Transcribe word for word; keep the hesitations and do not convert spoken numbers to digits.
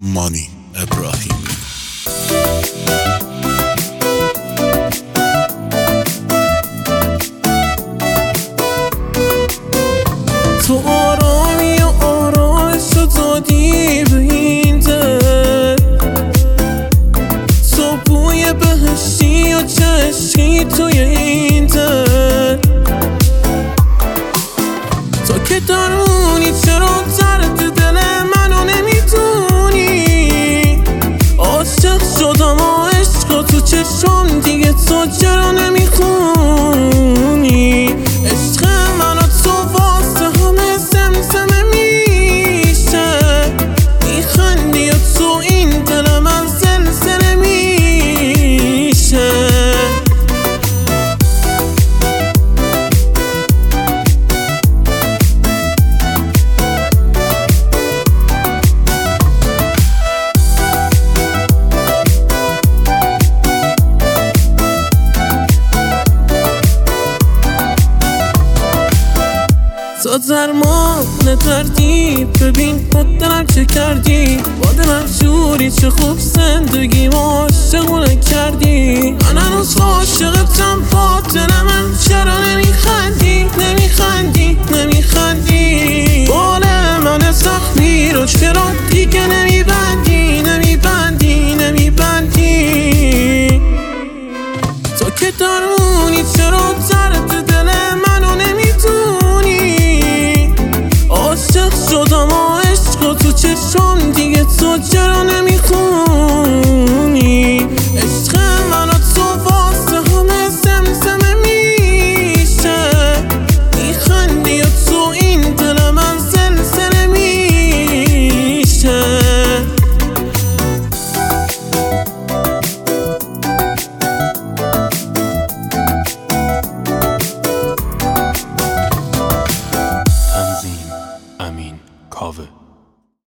مانی ابراهیمی. تو آرامی و آرامش رو دادی به این دل، تو بوی بهشتی و چه عشقی توی این دل. تو که درونی چرا درد دل منو نمیدونی؟ عاشق شدم و عشق تو چشم دیگه تو چرا نمیخونی؟ عشق من و تو واسه همه زمزمه میشه، میخندی و تو این دل من زلزله میشه. تو درمان دردی، ببین خود دلم چه کردی با دلم جوری، چه خوب زندگی ما عاشقونه کردی. من هنوز عاشقتم، با دل من چرا نمیخندی نمیخندی نمیخندی؟ بال من زخمی رو چرا دیگه نمیبندی نمیبندی نمیبندی؟ تو که درونی چرا درد دل منو نمیدونی؟ عاشق شدم و عشق تو چشم دیگه تو چرا نمیخونی؟ عشق من و تو واسه همه زمزمه میشه، میخندی و تو این دل من زلزله میشه. تنظیم امین کاوه.